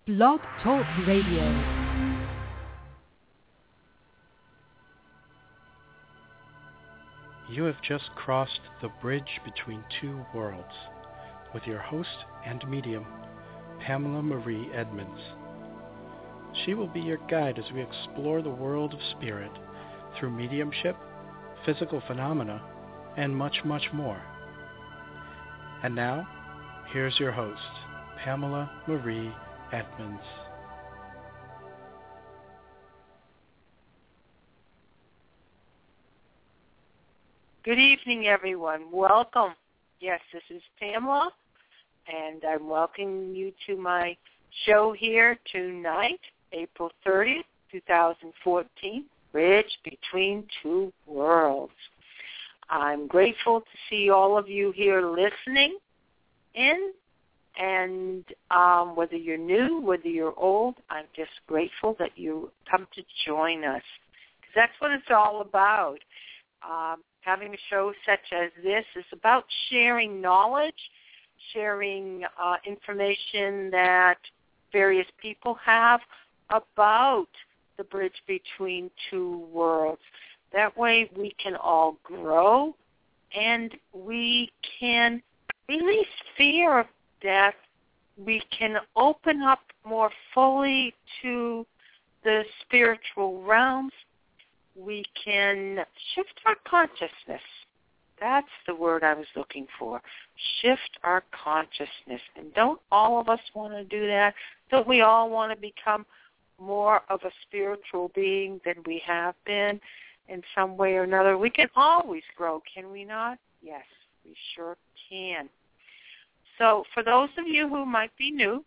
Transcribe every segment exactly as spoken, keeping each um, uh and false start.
Blog Talk Radio. You have just crossed the bridge between two worlds with your host and medium, Pamela Marie Edmonds. She will be your guide as we explore the world of spirit through mediumship, physical phenomena, and much, much more. And now, here's your host, Pamela Marie Edmonds. Good evening, everyone. Welcome. Yes, this is Pamela, and I'm welcoming you to my show here tonight, April thirtieth, twenty fourteen, Bridge Between Two Worlds. I'm grateful to see all of you here listening in, and um, whether you're new, whether you're old, I'm just grateful that you come to join us, because that's what it's all about. Um, having a show such as this is about sharing knowledge, sharing uh, information that various people have about the bridge between two worlds. That way we can all grow and we can release fear of death. We can open up more fully to the spiritual realms. We can shift our consciousness. That's the word I was looking for. Shift our consciousness. And don't all of us want to do that? Don't we all want to become more of a spiritual being than we have been in some way or another? We can always grow, can we not? Yes, we sure can. So for those of you who might be new,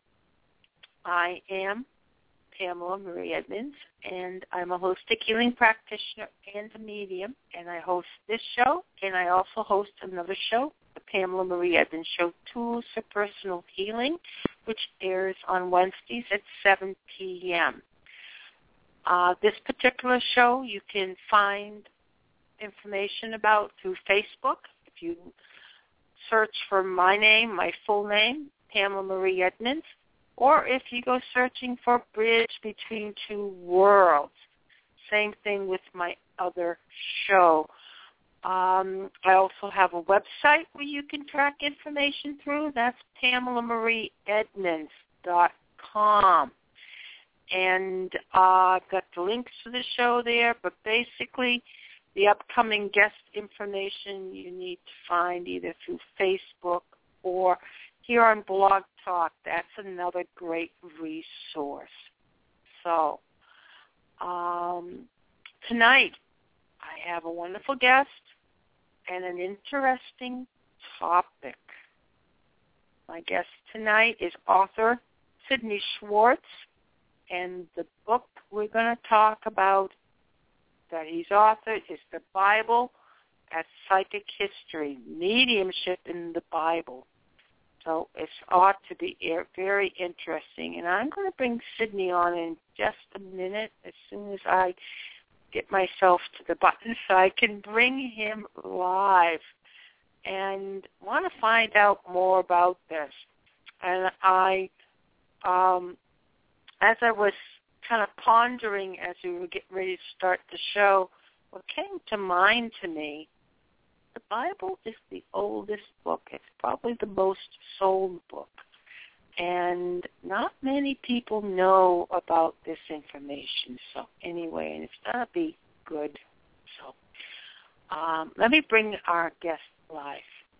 I am Pamela Marie Edmonds, and I'm a holistic healing practitioner and a medium, and I host this show, and I also host another show, the Pamela Marie Edmonds Show, Tools for Personal Healing, which airs on Wednesdays at seven p.m. Uh, this particular show you can find information about through Facebook. If you search for my name, my full name, Pamela Marie Edmonds, or if you go searching for Bridge Between Two Worlds. Same thing with my other show. Um, I also have a website where you can track information through. That's pamela marie edmonds dot com. And uh, I've got the links to the show there, but basically the upcoming guest information you need to find either through Facebook or here on Blog Talk. That's another great resource. So um, tonight I have a wonderful guest and an interesting topic. My guest tonight is author Sydney Schwartz, and the book we're going to talk about that he's authored is The Bible as Psychic History, Mediumship in the Bible. So it ought to be very interesting. And I'm going to bring Sydney on in just a minute as soon as I get myself to the button so I can bring him live. And want to find out more about this. And I, um, as I was kind of pondering as we were getting ready to start the show, what came to mind to me, the Bible is the oldest book. It's probably the most sold book. And not many people know about this information. So anyway, and it's going to be good. So um, let me bring our guest live.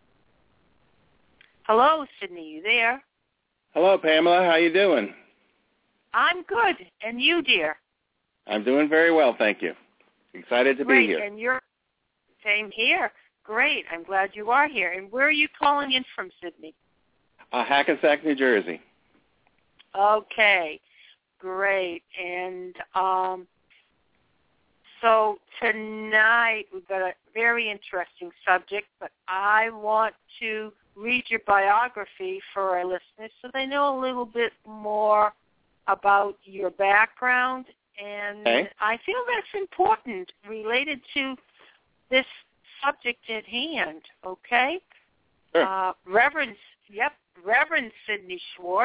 Hello, Sydney, you there? Hello, Pamela. How you doing? I'm good. And you, dear? I'm doing very well, thank you. Excited to Great. be here. And you're same here. Great. I'm glad you are here. And where are you calling in from, Sydney? Uh, Hackensack, New Jersey. Okay. Great. And um, so tonight we've got a very interesting subject, but I want to read your biography for our listeners so they know a little bit more about your background. And okay. I feel that's important related to this subject at hand, okay? Sure. Uh, Reverend, yep, Reverend Sydney Schwartz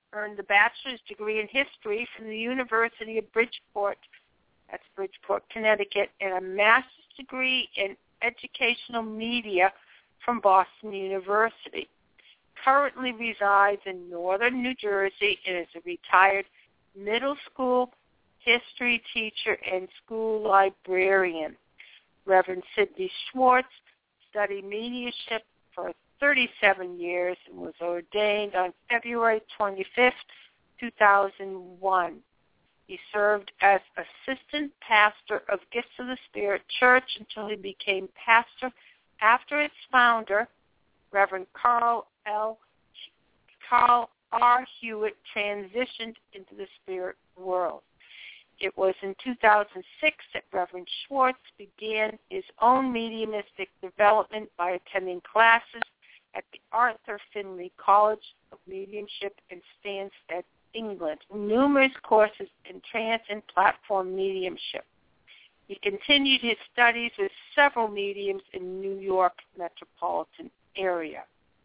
earned a bachelor's degree in history from the University of Bridgeport, that's Bridgeport, Connecticut, and a master's degree in educational media from Boston University. Currently resides in northern New Jersey and is a retired middle school history teacher and school librarian. Reverend Sidney Schwartz studied mediumship for thirty-seven years and was ordained on February twenty-fifth, two thousand one. He served as assistant pastor of Gifts of the Spirit Church until he became pastor after its founder, Reverend Carl L. Carl R. Hewitt, transitioned into the spirit world. It was in two thousand six that Reverend Schwartz began his own mediumistic development by attending classes at the Arthur Findlay College of Mediumship in Stansted, England, numerous courses in trance and platform mediumship. He continued his studies with several mediums in New York metropolitan area.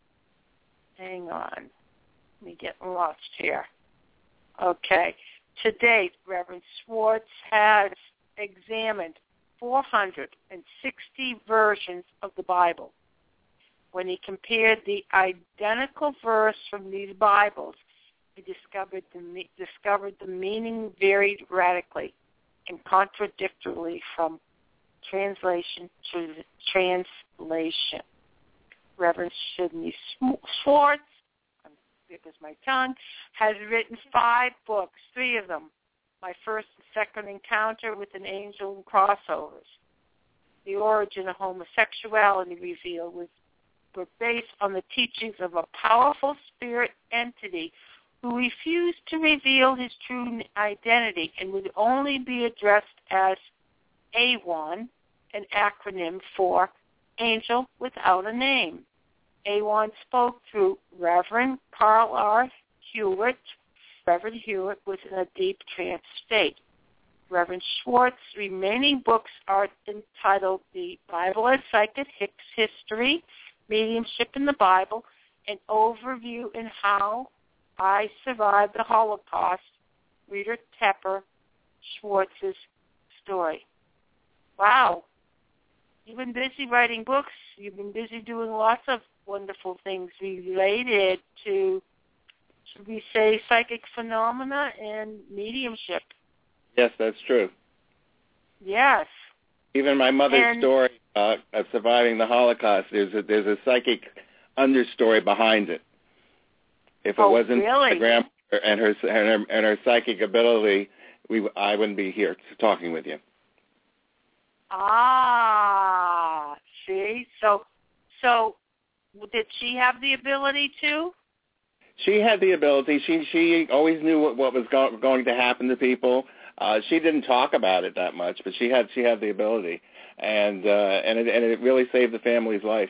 Hang on. Let me get lost here. Okay. To date, Reverend Schwartz has examined four hundred sixty versions of the Bible. When he compared the identical verse from these Bibles, he discovered the, discovered the meaning varied radically and contradictorily from translation to translation. Reverend Sidney Schwartz, because my tongue, has written five books, three of them, My First and Second Encounter with an Angel and Crossovers, The Origin of Homosexuality Revealed, was, were based on the teachings of a powerful spirit entity who refused to reveal his true identity and would only be addressed as A one, an acronym for Angel Without a Name. A one spoke through Reverend Carl R. Hewitt. Reverend Hewitt was in a deep trance state. Reverend Schwartz's remaining books are entitled The Bible as Psychic History, Mediumship in the Bible, An Overview in How I Survived the Holocaust, Rita Tepper Schwartz's Story. Wow. You've been busy writing books. You've been busy doing lots of wonderful things related to, should we say, psychic phenomena and mediumship. Yes, that's true. Yes. Even my mother's and, story uh, of surviving the Holocaust, there's a, there's a psychic understory behind it. If it oh, wasn't really? my grandmother and her, and her and her psychic ability, we I wouldn't be here talking with you. Ah, see, so so did she have the ability to? She had the ability. She she always knew what, what was go- going to happen to people. Uh, she didn't talk about it that much, but she had she had the ability, and uh, and it and it really saved the family's life.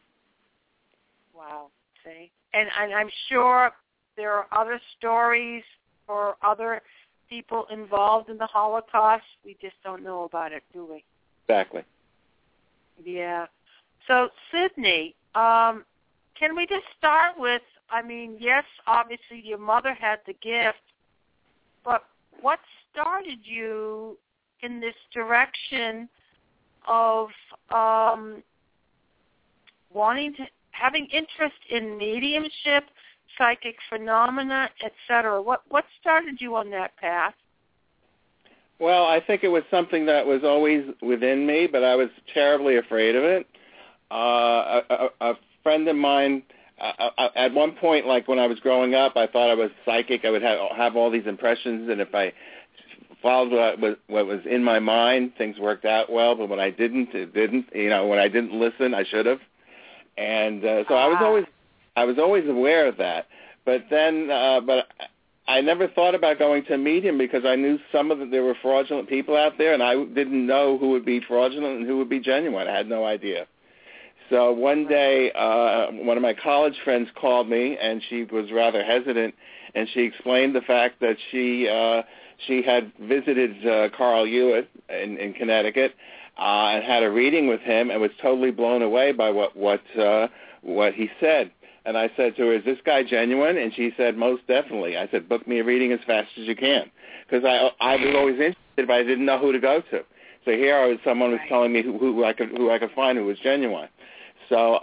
Wow, see, and and I'm sure there are other stories for other people involved in the Holocaust. We just don't know about it, do we? Exactly. Yeah. So, Sidney, um, can we just start with, I mean, yes, obviously your mother had the gift, but what started you in this direction of um, wanting to, having interest in mediumship, psychic phenomena, et cetera? What, what started you on that path? Well, I think it was something that was always within me, but I was terribly afraid of it. Uh, a, a, a friend of mine, uh, at one point, like when I was growing up, I thought I was psychic. I would have, have all these impressions, and if I followed what was, what was in my mind, things worked out well. But when I didn't, it didn't. You know, when I didn't listen, I should have. And uh, so ah. I was always, I was always aware of that. But then, uh, but. I never thought about going to a medium because I knew some of the, there were fraudulent people out there, and I didn't know who would be fraudulent and who would be genuine. I had no idea. So one day, uh, one of my college friends called me, and she was rather hesitant, and she explained the fact that she uh, she had visited uh, Carl Hewitt in, in Connecticut uh, and had a reading with him, and was totally blown away by what what uh, what he said. And I said to her, is this guy genuine? And she said, most definitely. I said, book me a reading as fast as you can. Because I, I was always interested, but I didn't know who to go to. So here I was, someone was telling me who, who I could who I could find who was genuine. So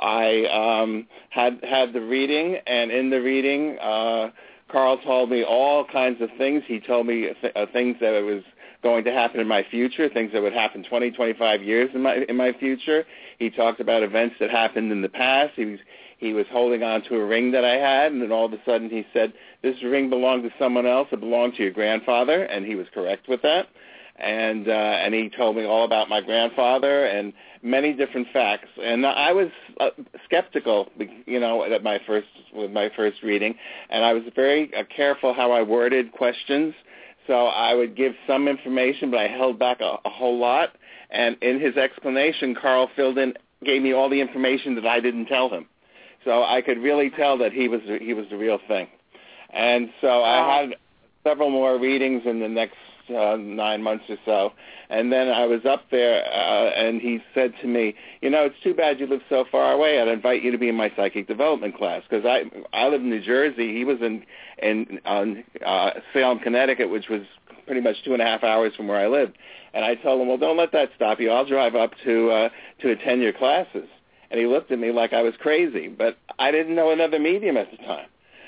I um, had had the reading, and in the reading, uh, Carl told me all kinds of things. He told me th- uh, things that it was going to happen in my future, things that would happen twenty, twenty-five years in my in my future. He talked about events that happened in the past. He was he was holding on to a ring that I had, and then all of a sudden he said, this ring belonged to someone else. It belonged to your grandfather, and he was correct with that. And uh, and he told me all about my grandfather and many different facts. And I was uh, skeptical, you know, at my first with my first reading, and I was very uh, careful how I worded questions. So I would give some information, but I held back a, a whole lot. And in his explanation, Carl filled in, gave me all the information that I didn't tell him. So I could really tell that he was he was the real thing. And so I had several more readings in the next uh, nine months or so. And then I was up there, uh, and he said to me, you know, it's too bad you live so far away. I'd invite you to be in my psychic development class. Because I I live in New Jersey. He was in, in on, uh, Salem, Connecticut, which was pretty much two and a half hours from where I lived. And I told him, well, don't let that stop you. I'll drive up to uh, to attend your classes. And he looked at me like I was crazy, but I didn't know another medium at the time.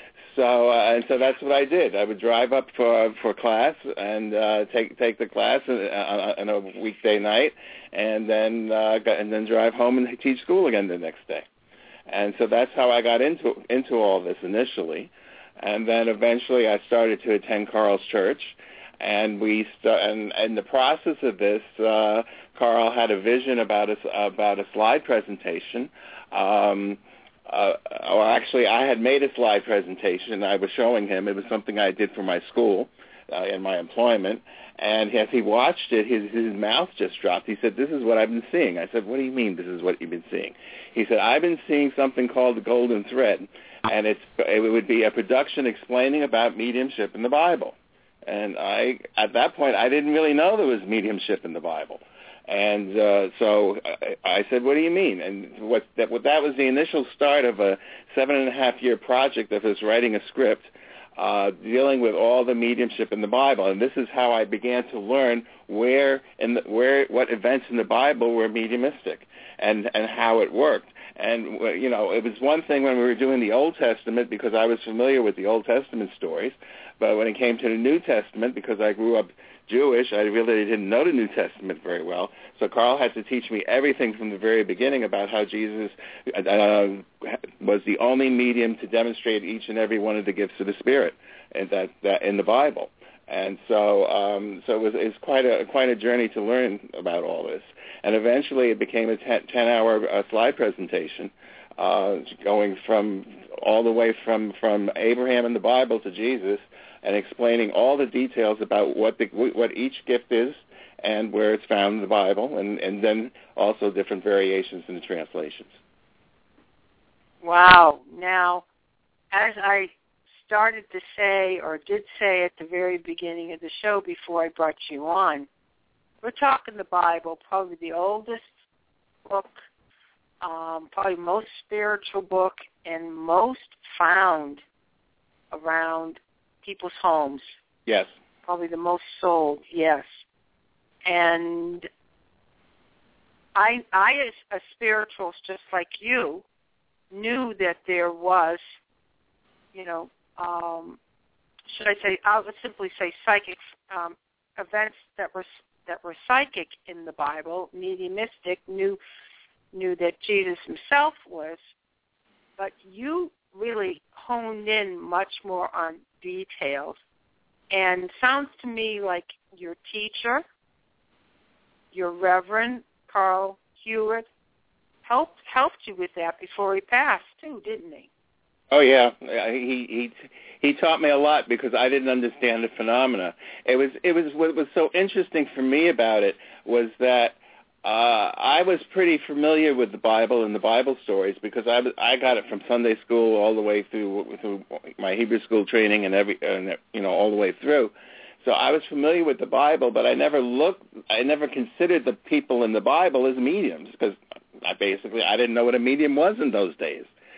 So uh, and so that's what I did. I would drive up for for class and uh, take take the class on, on a weekday night, and then uh, and then drive home and teach school again the next day. And so that's how I got into into all this initially, and then eventually I started to attend Carl's church, and we st- and in the process of this, uh, Carl had a vision about a about a slide presentation. Um, Uh, or actually, I had made a slide presentation. I was showing him. It was something I did for my school uh, in my employment. And as he watched it, his, his mouth just dropped. He said, this is what I've been seeing. I said, what do you mean this is what you've been seeing? He said, I've been seeing something called the Golden Thread. And it's, it would be a production explaining about mediumship in the Bible. And I, at that point, I didn't really know there was mediumship in the Bible. And uh, so I, I said, what do you mean? And what that, what that was the initial start of a seven and a half year project of us writing a script uh, dealing with all the mediumship in the Bible. And this is how I began to learn where in the, where what events in the Bible were mediumistic and, and how it worked. And, you know, it was one thing when we were doing the Old Testament because I was familiar with the Old Testament stories. But when it came to the New Testament, because I grew up Jewish, I really didn't know the New Testament very well. So Carl had to teach me everything from the very beginning about how Jesus uh, was the only medium to demonstrate each and every one of the gifts of the Spirit and that, that in the Bible. And so, um, so it was it's quite a quite a journey to learn about all this. And eventually, it became a ten-hour uh, slide presentation, uh, going from all the way from from Abraham in the Bible to Jesus, and explaining all the details about what the, what each gift is and where it's found in the Bible, and, and then also different variations in the translations. Wow. Now, as I started to say, or did say at the very beginning of the show before I brought you on, we're talking the Bible, probably the oldest book, um, probably most spiritual book, and most found around people's homes. Yes. Probably the most sold, yes. And I, I as a spiritualist just like you, knew that there was, you know, um, should I say, I would simply say psychic um, events that were that were psychic in the Bible, mediumistic, knew knew that Jesus himself was, but you really honed in much more on details. And sounds to me like your teacher, your Reverend Carl Hewitt, helped helped you with that before he passed too, didn't he? Oh yeah, he he he taught me a lot because I didn't understand the phenomena. It was it was what was so interesting for me about it was that uh, I was pretty familiar with the Bible and the Bible stories because I I got it from Sunday school all the way through through my Hebrew school training and every and, you know all the way through. So I was familiar with the Bible, but I never looked, I never considered the people in the Bible as mediums because I basically I didn't know what a medium was in those days.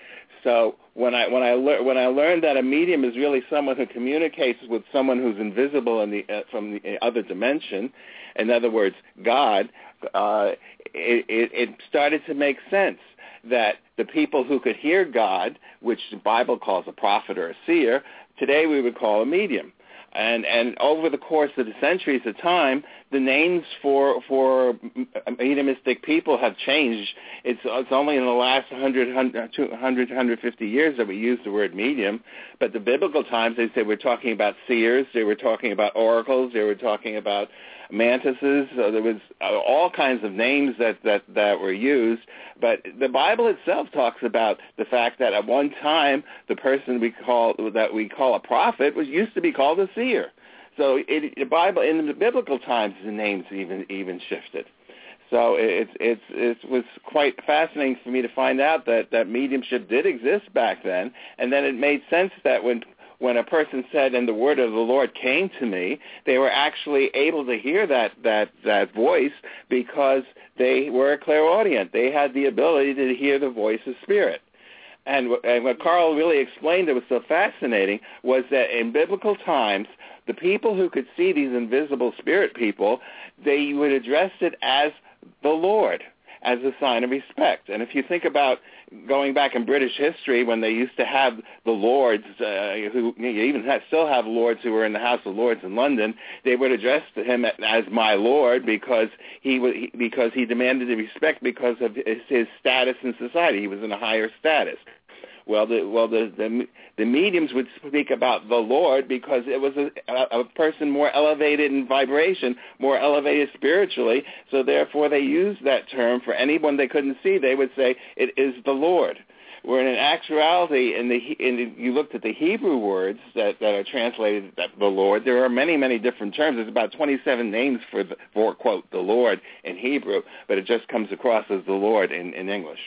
So when I when I lear- when I learned that a medium is really someone who communicates with someone who's invisible in the uh, from the other dimension, in other words, God, uh, it, it, it started to make sense that the people who could hear God, which the Bible calls a prophet or a seer, today we would call a medium. And and over the course of the centuries of time, the names for for mediumistic people have changed. It's it's only in the last one hundred, one hundred, one hundred fifty years that we use the word medium. But the biblical times, they said we're talking about seers, they were talking about oracles, they were talking about mantises. So there was all kinds of names that, that, that were used. But the Bible itself talks about the fact that at one time the person we call that we call a prophet was used to be called a seer. So it, the Bible in the biblical times the names even even shifted. So it, it, it was quite fascinating for me to find out that, that mediumship did exist back then, and then it made sense that when when a person said, and the word of the Lord came to me, they were actually able to hear that, that, that voice because they were a clairaudient. They had the ability to hear the voice of spirit. And, and what Carl really explained that was so fascinating was that in biblical times, the people who could see these invisible spirit people, they would address it as the Lord, as a sign of respect. And if you think about going back in British history when they used to have the lords, uh, who you even have, still have lords who were in the House of Lords in London, they would address him as my lord because he was, because he demanded the respect because of his, his status in society. He was in a higher status. Well, the well the, the the mediums would speak about the Lord because it was a, a person more elevated in vibration, more elevated spiritually. So therefore, they used that term for anyone they couldn't see. They would say it is the Lord. Where in actuality, in the in the, you looked at the Hebrew words that, that are translated as the Lord, there are many many different terms. There's about twenty-seven names for the, for quote the Lord in Hebrew, but it just comes across as the Lord in, in English.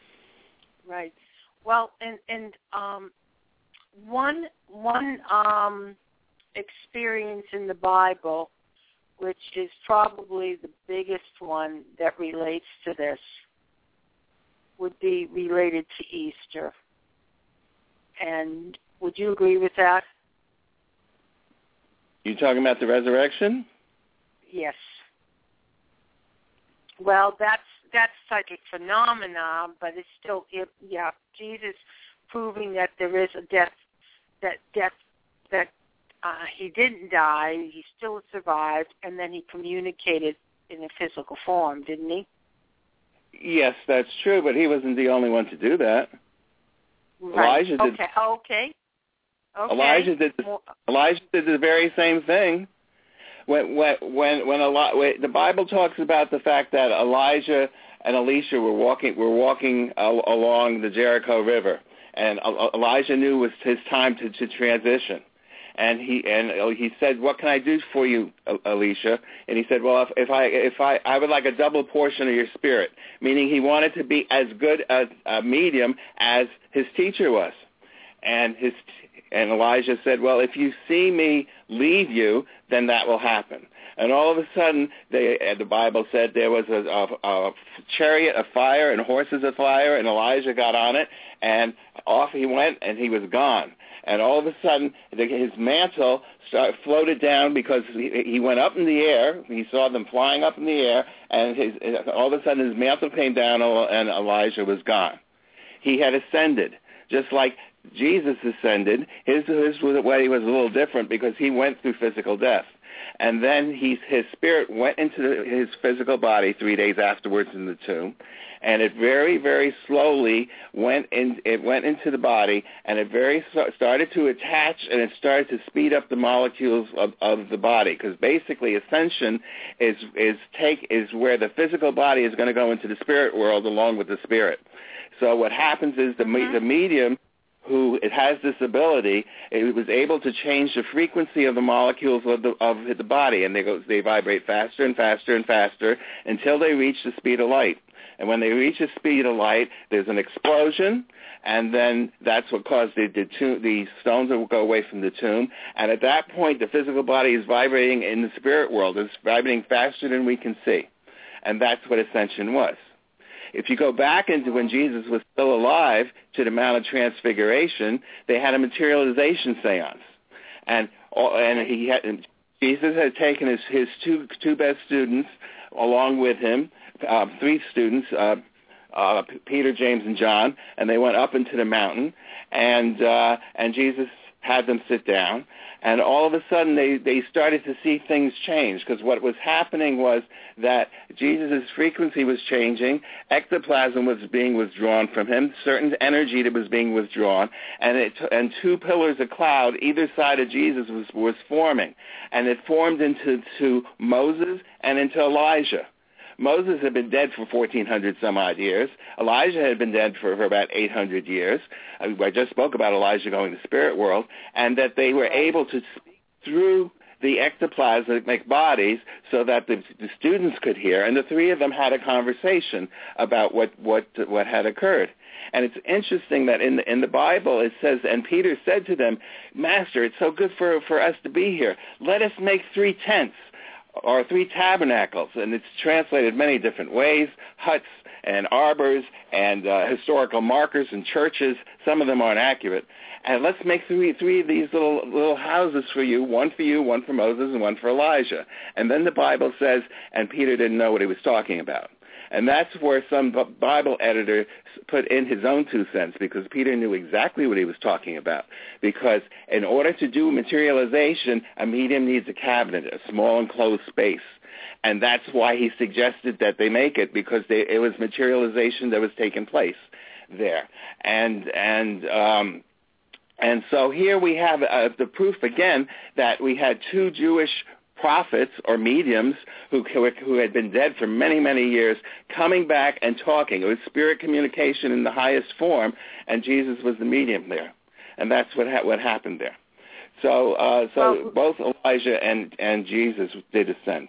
Right. Well, and and um, one one um, experience in the Bible, which is probably the biggest one that relates to this, would be related to Easter. And would you agree with that? You talking about the resurrection? Yes. Well, that's that's psychic phenomenon, but it's still, it, yeah, Jesus proving that there is a death, that death, that uh, he didn't die, he still survived, and then he communicated in a physical form, didn't he? Yes, that's true, but he wasn't the only one to do that. Right. Elijah did. Okay. Okay. Okay. Elijah did. The, Elijah did the very same thing. When when when when, Eli, when the Bible talks about the fact that Elijah and Elisha were walking were walking uh, along the Jericho River, and Elijah knew it was his time to, to transition, and he and he said, "What can I do for you, Elisha?" And he said, "Well, if, if I if I I would like a double portion of your spirit," meaning he wanted to be as good a, a medium as his teacher was, and his. And Elijah said, well, if you see me leave you, then that will happen. And all of a sudden, they, the Bible said there was a, a, a chariot of fire and horses of fire, and Elijah got on it, and off he went, and he was gone. And all of a sudden, his mantle started, floated down because he, he went up in the air. He saw them flying up in the air, and his, all of a sudden his mantle came down, and Elijah was gone. He had ascended, just like Jesus ascended. His, his way was a little different because he went through physical death. And then he, his spirit went into his physical body three days afterwards in the tomb, and it very, very slowly went in. It went into the body, and it very started to attach, and it started to speed up the molecules of, of the body. Because basically, ascension is is take is where the physical body is going to go into the spirit world along with the spirit. So what happens is the mm-hmm. the medium, who it has this ability, it was able to change the frequency of the molecules of the of the body, and they go they vibrate faster and faster and faster until they reach the speed of light. And when they reach the speed of light, there's an explosion, and then that's what caused the the, tomb, the stones to go away from the tomb. And at that point, the physical body is vibrating in the spirit world. It's vibrating faster than we can see, and that's what ascension was. if you go back into when Jesus was still alive to the Mount of Transfiguration, they had a materialization seance. And and he had, Jesus had taken his, his two two best students along with him, uh, three students, uh, uh, Peter, James, and John, and they went up into the mountain, and uh, and Jesus had them sit down, and all of a sudden they, they started to see things change, because what was happening was that Jesus' frequency was changing, ectoplasm was being withdrawn from him, certain energy that was being withdrawn, and it, and two pillars of cloud either side of Jesus was, was forming, and it formed into to Moses and into Elijah. Moses had been dead for fourteen hundred some odd years. Elijah had been dead for, for about eight hundred years. I just spoke about Elijah going to the spirit world, and that they were able to speak through the ectoplasmic bodies so that the, the students could hear, and the three of them had a conversation about what, what, what had occurred. And it's interesting that in the, in the Bible it says, and Peter said to them, Master, it's so good for, for us to be here. Let us make three tents, or three tabernacles, and it's translated many different ways, huts and arbors and uh, historical markers and churches. Some of them aren't accurate. And let's make three three of these little little houses for you, one for you, one for Moses, and one for Elijah. And then the Bible says, and Peter didn't know what he was talking about. And that's where some Bible editor put in his own two cents, because Peter knew exactly what he was talking about. Because in order to do materialization, a medium needs a cabinet, a small enclosed space. And that's why he suggested that they make it, because they, it was materialization that was taking place there. And and um, and so here we have uh, the proof again that we had two Jewish prophets or mediums who who had been dead for many, many years coming back and talking. It was spirit communication in the highest form, and Jesus was the medium there. And that's what ha- what happened there. So uh, so well, both Elijah and, and Jesus did ascend.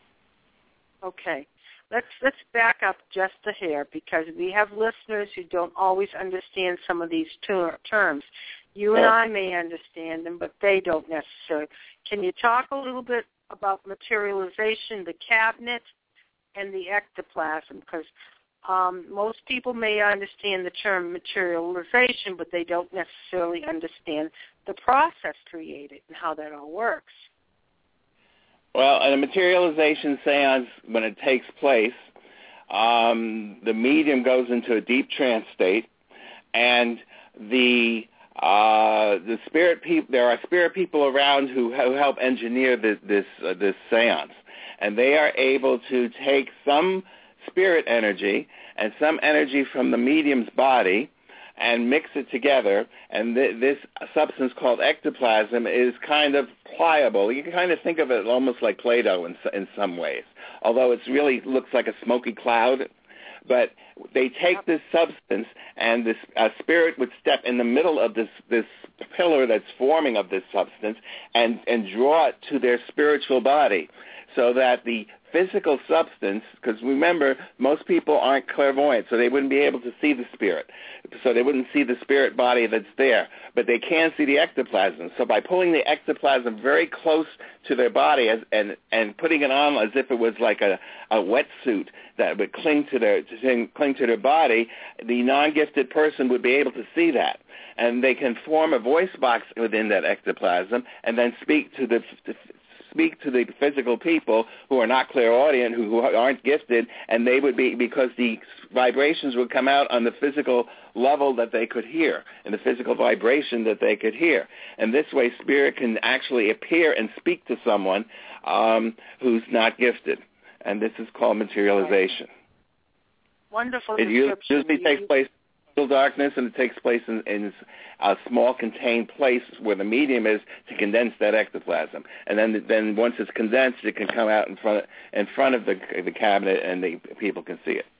Okay. Let's let's back up just a hair, because we have listeners who don't always understand some of these ter- terms. You and I may understand them, but they don't necessarily. Can you talk a little bit about materialization, the cabinet, and the ectoplasm? Because um, most people may understand the term materialization, but they don't necessarily understand the process created and how that all works. Well, in a materialization seance, when it takes place, um, the medium goes into a deep trance state, and the Uh, the spirit people, there are spirit people around who, who help engineer this this, uh, this seance, and they are able to take some spirit energy and some energy from the medium's body and mix it together. And th- this substance called ectoplasm is kind of pliable. You can kind of think of it almost like Play-Doh in, in some ways, although it really looks like a smoky cloud. But they take this substance, and this uh, spirit would step in the middle of this, this pillar that's forming of this substance and, and draw it to their spiritual body, so that the physical substance, because remember, most people aren't clairvoyant, so they wouldn't be able to see the spirit. So they wouldn't see the spirit body that's there, but they can see the ectoplasm. So by pulling the ectoplasm very close to their body as, and, and putting it on as if it was like a, a wetsuit that would cling to their to cling to their body, the non-gifted person would be able to see that. And they can form a voice box within that ectoplasm and then speak to the speak to the physical people who are not clairaudient, who, who aren't gifted, and they would be, because the vibrations would come out on the physical level that they could hear, and the physical vibration that they could hear. And this way, spirit can actually appear and speak to someone um, who's not gifted. And this is called materialization. Wonderful It description. usually takes place in darkness, and it takes place in, in a small contained place where the medium is to condense that ectoplasm. And then then once it's condensed, it can come out in front of, in front of the, the cabinet, and the people can see it.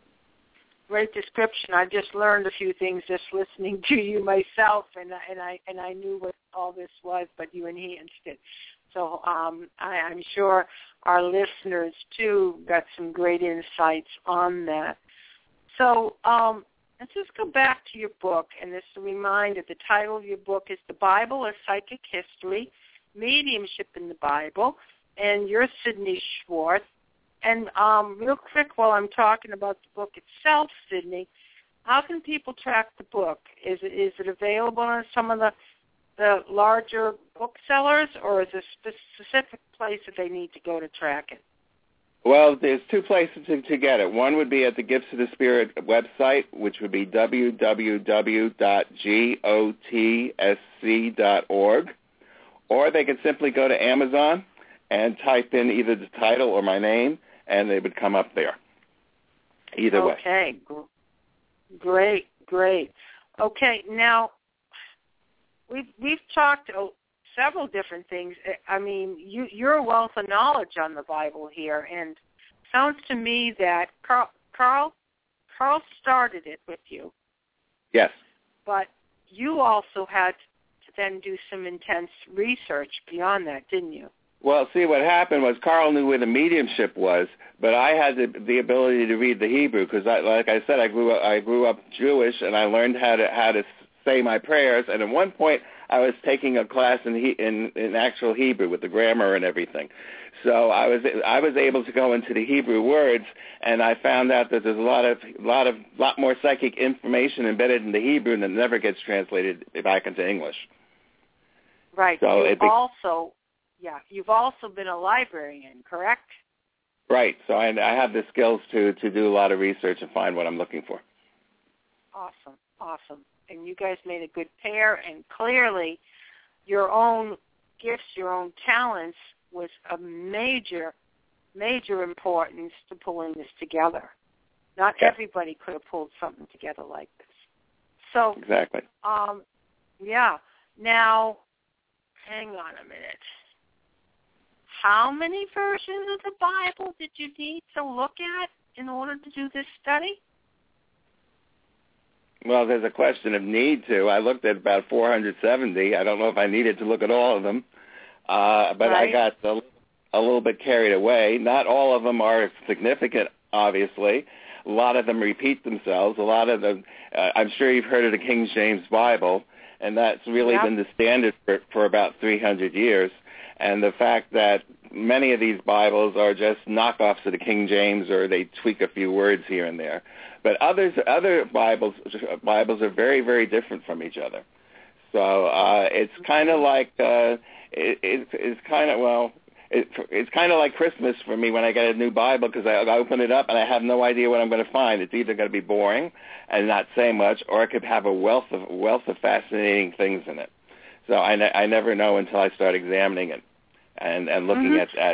Great description. I just learned a few things just listening to you myself, and and I and I knew what all this was, but you enhanced it. So um, I, I'm sure our listeners too got some great insights on that. So um, let's just go back to your book, and this is a reminder. The title of your book is The Bible as Psychic History, Mediumship in the Bible, and you're Sydney Schwartz. And um, real quick, while I'm talking about the book itself, Sydney, how can people track the book? Is it is it available on some of the the larger booksellers, or is there a specific place that they need to go to track it? Well, there's two places to, to get it. One would be at the Gifts of the Spirit website, which would be w w w dot gotsc dot org, or they could simply go to Amazon and type in either the title or my name, and they would come up there. Either okay. way. Okay, great, great. Okay, now we've we've talked oh, several different things. I mean, you, you're a wealth of knowledge on the Bible here, and sounds to me that Carl, Carl, Carl started it with you. Yes. But you also had to then do some intense research beyond that, didn't you? Well, see, what happened was Carl knew where the mediumship was, but I had the, the ability to read the Hebrew because, I, like I said, I grew up, I grew up Jewish, and I learned how to how to say my prayers. And at one point, I was taking a class in he, in, in actual Hebrew with the grammar and everything. So I was I was able to go into the Hebrew words, and I found out that there's a lot of lot of lot more psychic information embedded in the Hebrew that never gets translated back into English. Right. So you it be- also. Yeah, you've also been a librarian, correct? Right. So I, I have the skills to, to do a lot of research and find what I'm looking for. Awesome, awesome. And you guys made a good pair, and clearly your own gifts, your own talents was a major, major importance to pulling this together. Not yeah. everybody could have pulled something together like this. So, exactly. Um, yeah. Now, hang on a minute. How many versions of the Bible did you need to look at in order to do this study? Well, there's a question of need to. I looked at about four hundred seventy. I don't know if I needed to look at all of them, uh, but right. I got a, a little bit carried away. Not all of them are significant, obviously. A lot of them repeat themselves. A lot of them, uh, I'm sure you've heard of the King James Bible, and that's really yep. been the standard for, for about three hundred years. And the fact that many of these Bibles are just knockoffs of the King James, or they tweak a few words here and there. But others, other Bibles, Bibles are very, very different from each other. So uh, it's kind of like uh, it, it, it's kind of well, it, it's kind of like Christmas for me when I get a new Bible, because I, I open it up and I have no idea what I'm going to find. It's either going to be boring and not say much, or it could have a wealth of wealth of fascinating things in it. So I, ne- I never know until I start examining it. And, and looking mm-hmm. at, at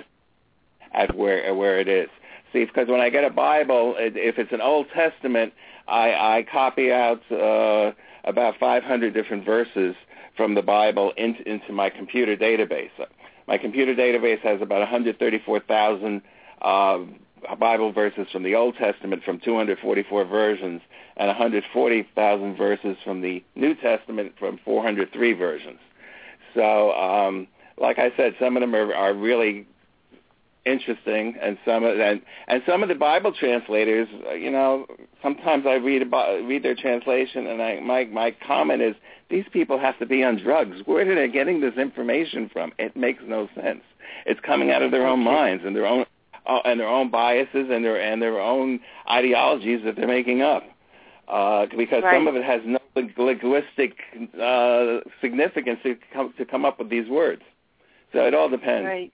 at where where it is. See, because when I get a Bible, it, if it's an Old Testament, I, I copy out uh, about five hundred different verses from the Bible into, into my computer database. My computer database has about one hundred thirty-four thousand uh, Bible verses from the Old Testament from two hundred forty-four versions, and one hundred forty thousand verses from the New Testament from four hundred three versions. So, um, like I said, some of them are, are really interesting, and some of and, and some of the Bible translators, you know, sometimes I read about, read their translation, and I, my my comment is, these people have to be on drugs. Where are they getting this information from? It makes no sense. It's coming out of their own minds and their own uh, and their own biases and their and their own ideologies that they're making up. Uh, because right. some of it has no linguistic uh, significance to come to come up with these words. So it all depends. Right.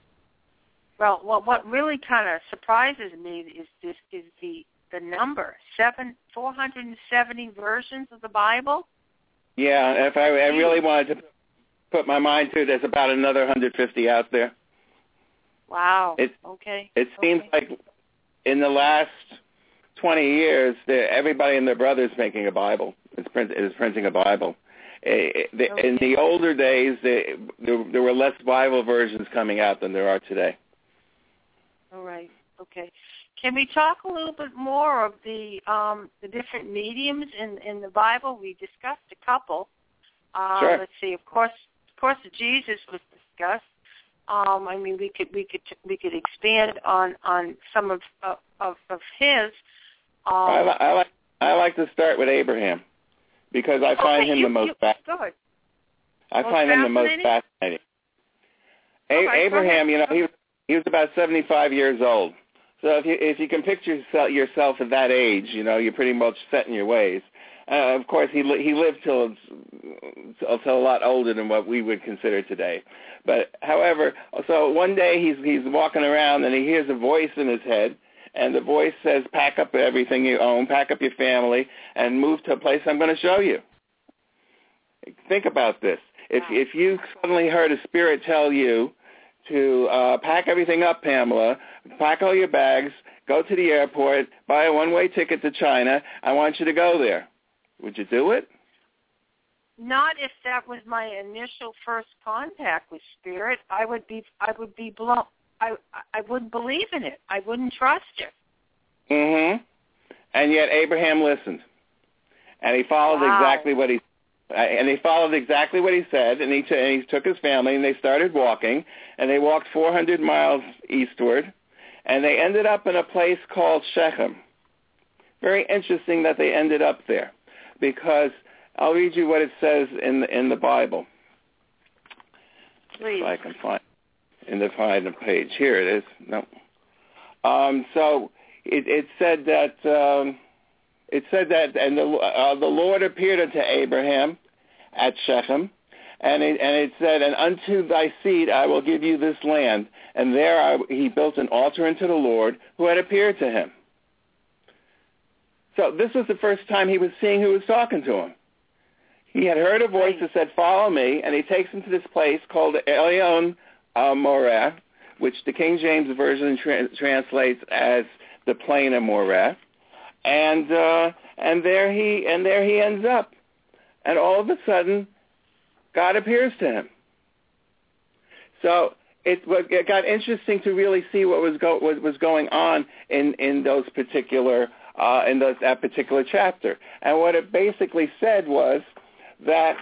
Well, what what really kind of surprises me is this is the the number seven four hundred and seventy versions of the Bible. Yeah, if I, I really wanted to put my mind to it, there's about another one hundred fifty out there. Wow. It, okay. It seems okay. like in the last twenty years, everybody and their brother is making a Bible. Is, print, is printing a Bible. Okay. In the older days, they, there, there were less Bible versions coming out than there are today. All right. Okay. Can we talk a little bit more of the um, the different mediums in, in the Bible? We discussed a couple. Uh, sure. Let's see. Of course, of course, Jesus was discussed. Um, I mean, we could we could we could expand on, on some of of, of his. Um, I, I like I like to start with Abraham, because I find okay, him you, the most. You, fa- good. I most find him the most fascinating. A- right, Abraham, you know, he was he was about seventy-five years old So if you if you can picture yourself at that age, you know, you're pretty much set in your ways. Uh, of course, he li- he lived till till a lot older than what we would consider today. But however, so one day he's he's walking around and he hears a voice in his head, and the voice says, "Pack up everything you own, pack up your family, and move to a place I'm going to show you." Think about this. If if you suddenly heard a spirit tell you to uh, pack everything up, Pamela, pack all your bags, go to the airport, buy a one-way ticket to China, I want you to go there, would you do it? Not if that was my initial first contact with spirit. I would be, I would be blown. I, I wouldn't believe in it. I wouldn't trust it. Mm-hmm. And yet Abraham listened, and he followed wow. exactly what he. And he followed exactly what he said, and he, t- and he took his family, and they started walking, and they walked four hundred miles eastward, and they ended up in a place called Shechem. Very interesting that they ended up there, because I'll read you what it says in the, in the Bible. Please. If I can find in the find the page. Here it is. No. Um, so it, it said that. Um, It said that, and the, uh, the Lord appeared unto Abraham at Shechem, and it, and it said, and unto thy seed I will give you this land. And there I, he built an altar unto the Lord who had appeared to him. So this was the first time he was seeing who was talking to him. He had heard a voice that said, follow me, and he takes him to this place called Elyon uh, Moreh, which the King James Version tra- translates as the plain of Moreh. And uh, and there he and there he ends up, and all of a sudden, God appears to him. So it, it got interesting to really see what was go, what was going on in, in those particular uh, in those that particular chapter. And what it basically said was that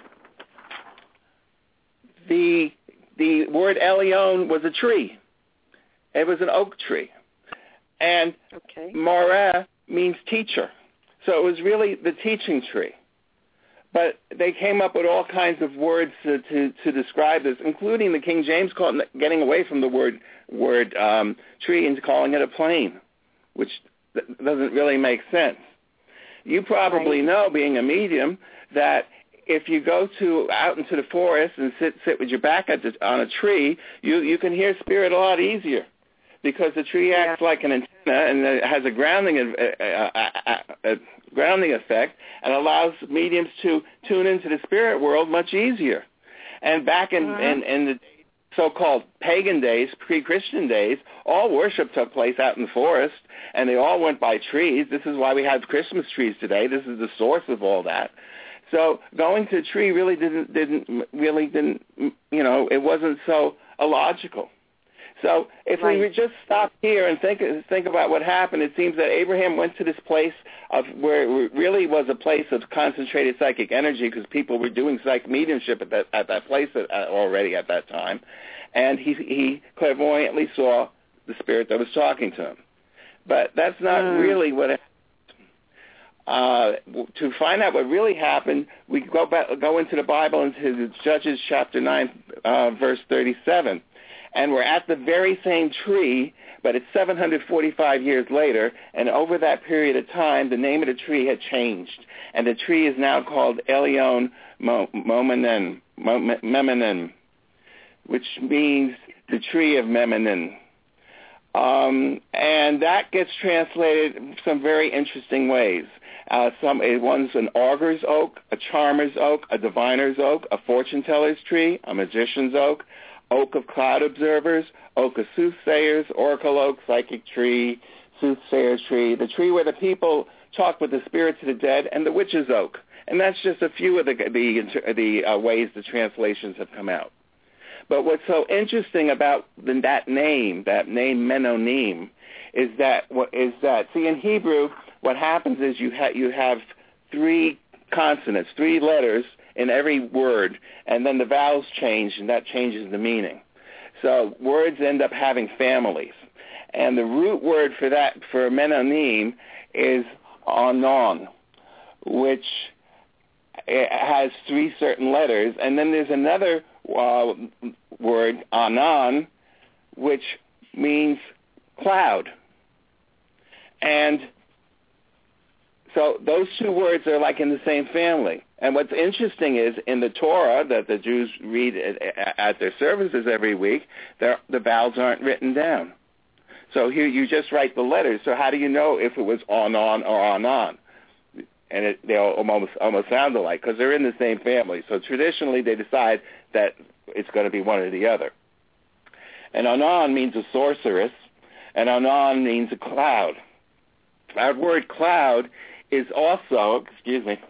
the the word Elyon was a tree. It was an oak tree, and okay. Moreh means teacher. So it was really the teaching tree. But they came up with all kinds of words to, to, to describe this, including the King James called, getting away from the word word um, tree and calling it a plain, which th- doesn't really make sense. You probably right. know, being a medium, that if you go to out into the forest and sit sit with your back at the, on a tree, you, you can hear spirit a lot easier, because the tree acts yeah. like an antenna and it has a grounding a, a, a, a grounding effect and allows mediums to tune into the spirit world much easier. And back in, mm-hmm. in, in the so-called pagan days, pre-Christian days, all worship took place out in the forest, and they all went by trees. This is why we have Christmas trees today. This is the source of all that. So going to a tree really didn't didn't really didn't you know it wasn't so illogical. So if right. we would just stop here and think think about what happened, it seems that Abraham went to this place of where it really was a place of concentrated psychic energy, because people were doing psychic mediumship at that at that place already at that time, and he he clairvoyantly saw the spirit that was talking to him. But that's not mm. really what happened. Uh, to find out what really happened, we go back, go into the Bible, into Judges chapter nine, uh, verse thirty-seven. And we're at the very same tree, but it's seven hundred forty-five years later, and over that period of time, the name of the tree had changed, and the tree is now called Elyon Moreh, Memenon, which means the tree of Memenon. Um, and that gets translated some very interesting ways. Uh, some one's an auger's oak, a charmer's oak, a diviner's oak, a fortune teller's tree, a magician's oak, oak of cloud observers, oak of soothsayers, oracle oak, psychic tree, soothsayer's tree, the tree where the people talk with the spirits of the dead, and the witch's oak. And that's just a few of the the, the uh, ways the translations have come out. But what's so interesting about the, that name, that name Menonim, is that what is that? See, in Hebrew, what happens is you ha- you have three consonants, three letters in every word, and then the vowels change, and that changes the meaning. So words end up having families, and the root word for that for Menonim is anon, which has three certain letters, and then there's another uh, word, anan, which means cloud. And so those two words are like in the same family. And what's interesting is in the Torah that the Jews read at, at their services every week, the vowels aren't written down. So here you just write the letters. So how do you know if it was on, on, or on, on? And it, they almost almost sound alike because they're in the same family. So traditionally they decide that it's going to be one or the other. And Anan means a sorceress, and Anan means a cloud. That word cloud is also, excuse me,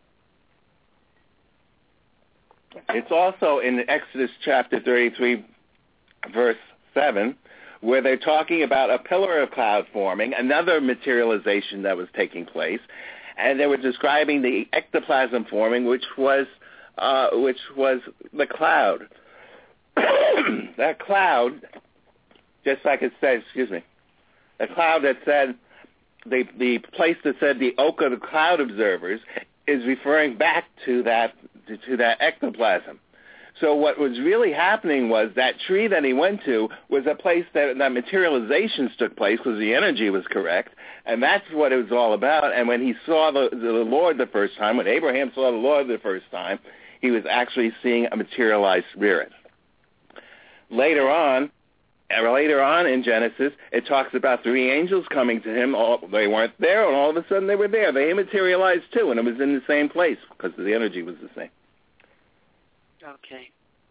it's also in Exodus chapter thirty-three, verse seven, where they're talking about a pillar of cloud forming, another materialization that was taking place, and they were describing the ectoplasm forming, which was uh, which was the cloud. That cloud, just like it says, excuse me, the cloud that said, the the place that said the oak of the cloud observers is referring back to that to, to that ectoplasm. So what was really happening was that tree that he went to was a place that, that materializations took place because the energy was correct, and that's what it was all about. And when he saw the, the Lord the first time, when Abraham saw the Lord the first time, he was actually seeing a materialized spirit. Later on, later on in Genesis, it talks about three angels coming to him. All, they weren't there, and all of a sudden they were there. They materialized too, and it was in the same place because the energy was the same. Okay.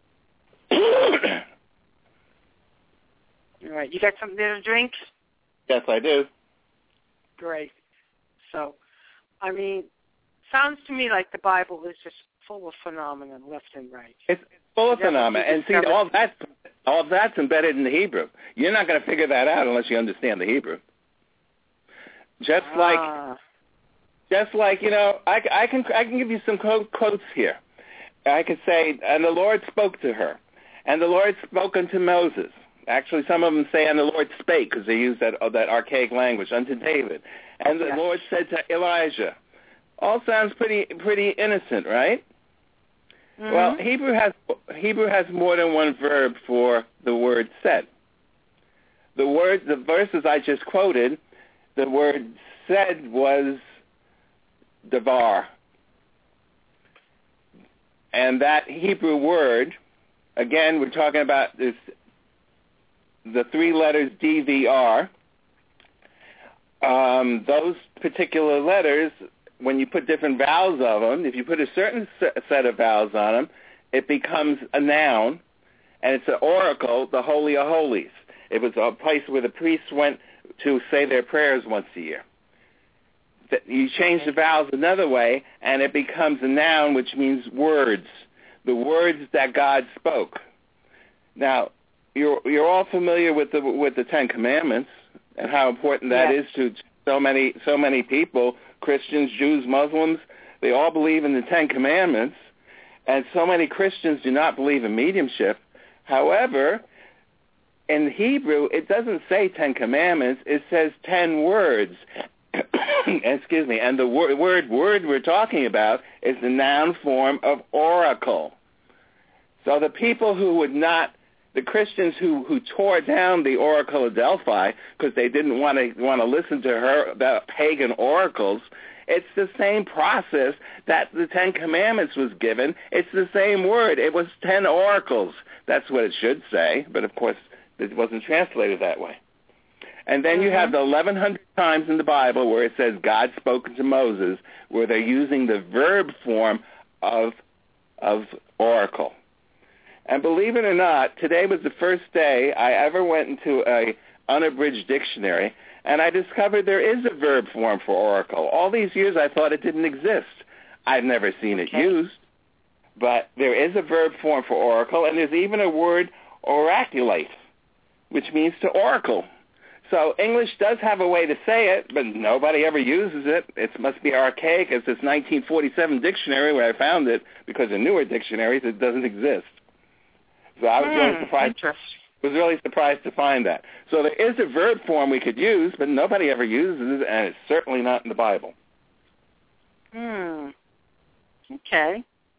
All right. You got something to drink? Yes, I do. Great. So, I mean, sounds to me like the Bible is just full of phenomena left and right. It's full of phenomena, and see, all that, all that's embedded in the Hebrew. You're not going to figure that out unless you understand the Hebrew. Just ah. like, just like you know, I, I can I can give you some quotes here. I could say, and the Lord spoke to her, and the Lord spoke unto Moses. Actually, some of them say, and the Lord spake, because they use that uh, that archaic language, unto David. And the yes. Lord said to Elijah. All sounds pretty pretty innocent, right? Mm-hmm. Well, Hebrew has Hebrew has more than one verb for the word said. The word, the verses I just quoted, the word said was davar. And that Hebrew word, again, we're talking about this, the three letters D V R. Um, those particular letters, when you put different vowels of them, if you put a certain set of vowels on them, it becomes a noun, and it's an oracle, the Holy of Holies. It was a place where the priests went to say their prayers once a year. You change the vowels another way, and it becomes a noun, which means words, the words that God spoke. Now, you're you're all familiar with the with the Ten Commandments and how important that yes. is to so many so many people, Christians, Jews, Muslims. They all believe in the Ten Commandments, and so many Christians do not believe in mediumship. However, in Hebrew, it doesn't say Ten Commandments; it says ten words. Excuse me, and the word, word word we're talking about is the noun form of oracle. So the people who would not, the Christians who, who tore down the Oracle of Delphi because they didn't want to want to listen to her about pagan oracles, it's the same process that the Ten Commandments was given. It's the same word. It was ten oracles. That's what it should say, but of course it wasn't translated that way. And then you have the eleven hundred times in the Bible where it says God spoke to Moses, where they're using the verb form of of oracle. And believe it or not, today was the first day I ever went into a unabridged dictionary, and I discovered there is a verb form for oracle. All these years I thought it didn't exist. I've never seen it okay. used, but there is a verb form for oracle, and there's even a word oraculate, which means to oracle. So English does have a way to say it, but nobody ever uses it. It must be archaic. It's this nineteen forty-seven dictionary where I found it, because in newer dictionaries it doesn't exist. So I was mm, really surprised. Was really surprised to find that. So there is a verb form we could use, but nobody ever uses it, and it's certainly not in the Bible. Hmm. Okay.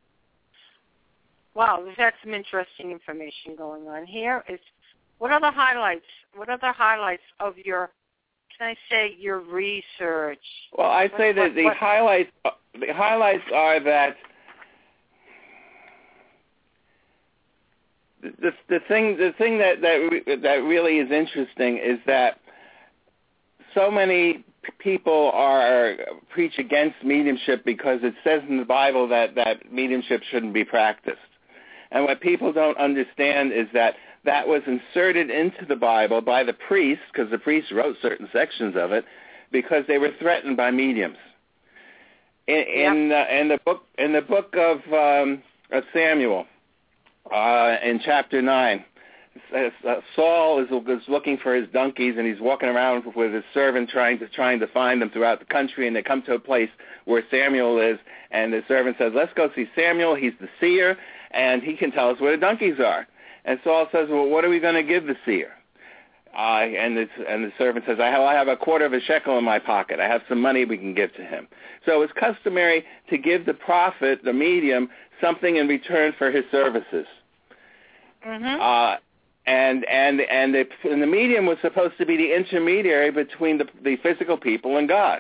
Wow, we've had some interesting information going on here. Is what are the highlights? What are the highlights of your can I say, your research? Well, I'd what, say that what, the what? highlights the highlights are that the the thing the thing that that that really is interesting is that so many people are preach against mediumship because it says in the Bible that that mediumship shouldn't be practiced. And what people don't understand is that that was inserted into the Bible by the priests, because the priests wrote certain sections of it, because they were threatened by mediums. In in, yep. uh, in the book in the book of, um, of Samuel, uh, in chapter nine, uh, Saul is, is looking for his donkeys, and he's walking around with his servant trying to trying to find them throughout the country. And they come to a place where Samuel is, and the servant says, "Let's go see Samuel. He's the seer, and he can tell us where the donkeys are." And Saul says, "Well, what are we going to give the seer?" Uh, and, the, and the servant says, I have, I have a quarter of a shekel in my pocket. I have some money we can give to him. So it's customary to give the prophet, the medium, something in return for his services. Mm-hmm. Uh, and and and the, and the medium was supposed to be the intermediary between the, the physical people and God.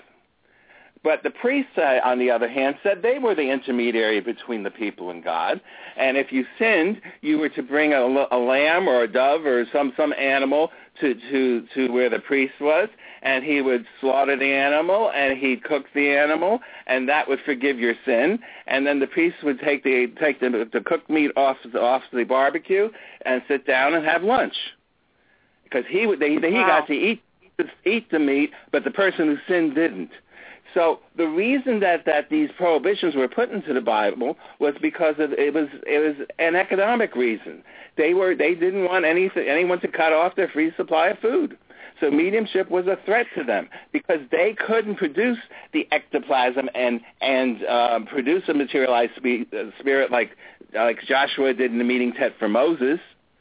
But the priests, uh, on the other hand, said they were the intermediary between the people and God. And if you sinned, you were to bring a, a lamb or a dove or some, some animal to, to, to where the priest was, and he would slaughter the animal, and he'd cook the animal, and that would forgive your sin. And then the priest would take the take the, the cooked meat off the, off the barbecue and sit down and have lunch, because he would they, he wow. got to eat eat the meat, but the person who sinned didn't. So the reason that, that these prohibitions were put into the Bible was because of, it was it was an economic reason. They were they didn't want anything, anyone to cut off their free supply of food. So mediumship was a threat to them because they couldn't produce the ectoplasm and and um, produce a materialized spe- uh, spirit like like Joshua did in the meeting tent for Moses,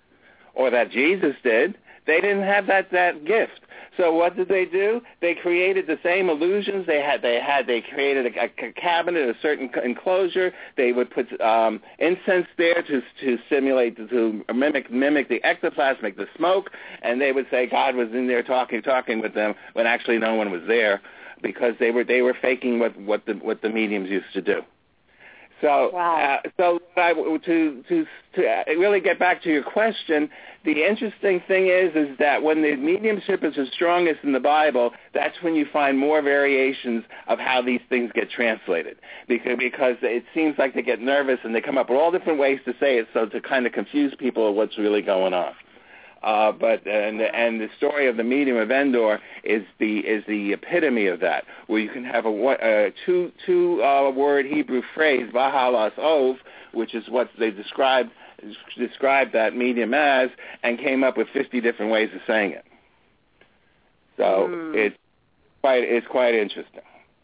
or that Jesus did. They didn't have that that gift. So what did they do? They created the same illusions. They had they had they created a, a cabinet, a certain enclosure. They would put um, incense there to to simulate to mimic mimic the ectoplasm, the smoke, and they would say God was in there talking talking with them when actually no one was there, because they were they were faking what what the what the mediums used to do. So, wow. uh, so I, to to to really get back to your question, the interesting thing is is that when the mediumship is the strongest in the Bible, that's when you find more variations of how these things get translated, because because it seems like they get nervous and they come up with all different ways to say it, so to kind of confuse people of what's really going on. Uh, but and and the story of the medium of Endor is the is the epitome of that, where you can have a, a two two uh, word Hebrew phrase, Bahalas Ov, which is what they described described that medium as, and came up with fifty different ways of saying it. So mm. it's quite it's quite interesting.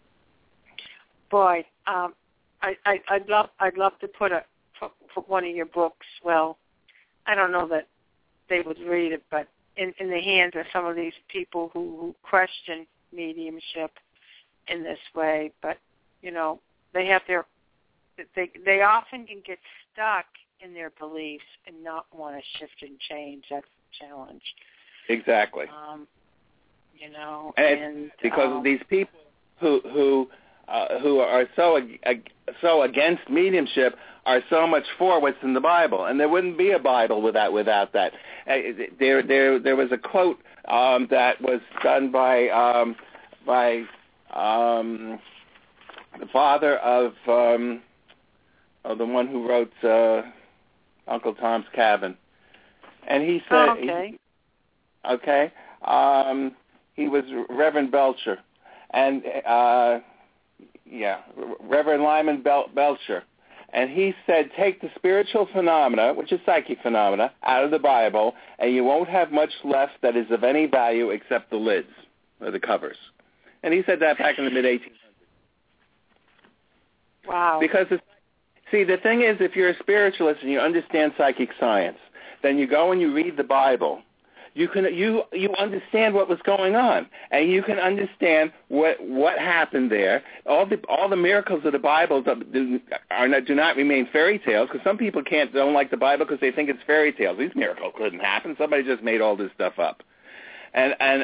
Boy, um, I, I I'd love I'd love to put a put one of your books. Well, I don't know that they would read it, but in, in the hands of some of these people who, who question mediumship in this way. But, you know, they have their, they they often can get stuck in their beliefs and not want to shift and change. That's the challenge. Exactly. Um, you know, and, and because um, these people who who uh, who are so uh, so against mediumship are so much for what's in the Bible, and there wouldn't be a Bible without without that. Uh, there there there was a quote um, that was done by um, by um, the father of um, of the one who wrote uh, Uncle Tom's Cabin, and he said, oh, okay, he, okay, um, he was Reverend Belcher, and uh, yeah, Reverend Lyman Bel- Belcher. And he said, take the spiritual phenomena, which is psychic phenomena, out of the Bible, and you won't have much left that is of any value except the lids or the covers. And he said that back in the mid eighteen hundreds. Wow. Because, it's, see, the thing is, if you're a spiritualist and you understand psychic science, then you go and you read the Bible. You can you you understand what was going on, and you can understand what what happened there. All the all the miracles of the Bible do, are not, do not remain fairy tales, because some people can't don't like the Bible because they think it's fairy tales. These miracles couldn't happen. Somebody just made all this stuff up, and and